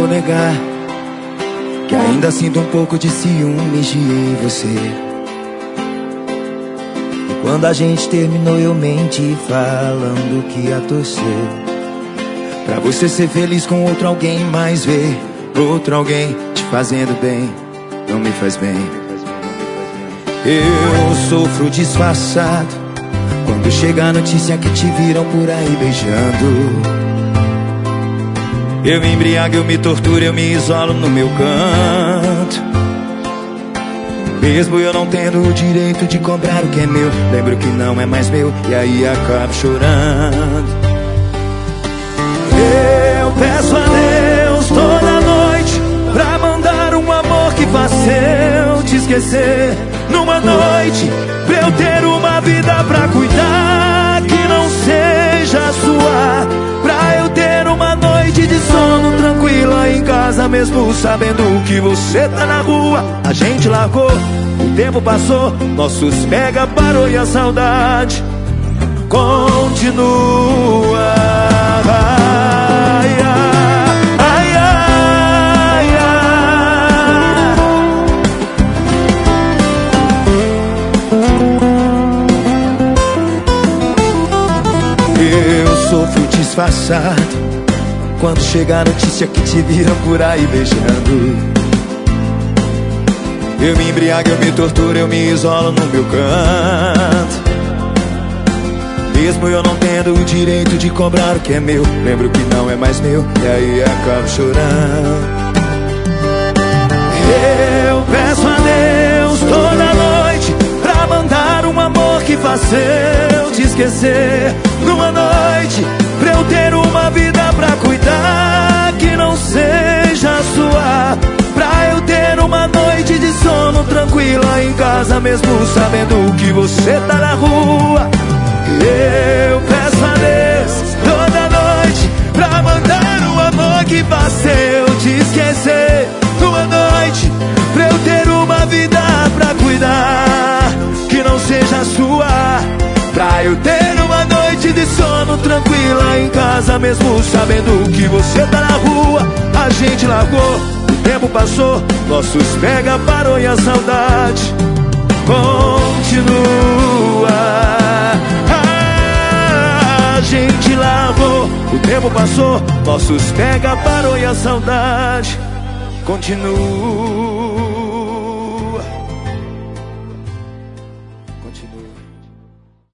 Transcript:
negar que ainda sinto um pouco de ciúmes de você. E quando a gente terminou eu menti falando que ia torcer pra você ser feliz com outro alguém, mas ver outro alguém te fazendo bem não me faz bem. Eu sofro disfarçado quando chega a notícia que te viram por aí beijando. Eu me embriago, eu me torturo, eu me isolo no meu canto, mesmo eu não tendo o direito de cobrar o que é meu. Lembro que não é mais meu e aí acabo chorando. Eu peço a Deus toda noite pra mandar um amor que faça eu te esquecer. Numa noite pra eu ter uma vida pra cuidar que não seja sua, pra eu ter uma noite de sono tranquila em casa, mesmo sabendo que você tá na rua. A gente largou, o tempo passou, nossos pega parou e a saudade continua. Ai, ai, ai, ai. Eu sofro disfarçado quando chega a notícia que te viram por aí beijando. Eu me embriago, eu me torturo, eu me isolo no meu canto, mesmo eu não tendo o direito de cobrar o que é meu. Lembro que não é mais meu e aí acabo chorando. Eu peço a Deus toda noite pra mandar um amor que faça eu te esquecer. Numa noite pra eu ter uma vida pra cuidar que não seja sua, pra eu ter uma noite de sono tranquila em casa, mesmo sabendo que você tá na rua. Eu peço a Deus toda noite pra mandar um amor que faça eu te esquecer. Numa noite pra eu ter uma vida pra cuidar que não seja sua, pra eu ter uma noite de sono tranquila em casa, mesmo sabendo que você tá na rua. A gente largou, o tempo passou, nossos pega parou e a saudade continua. A gente largou, o tempo passou, nossos pega parou e a saudade continua. Continua.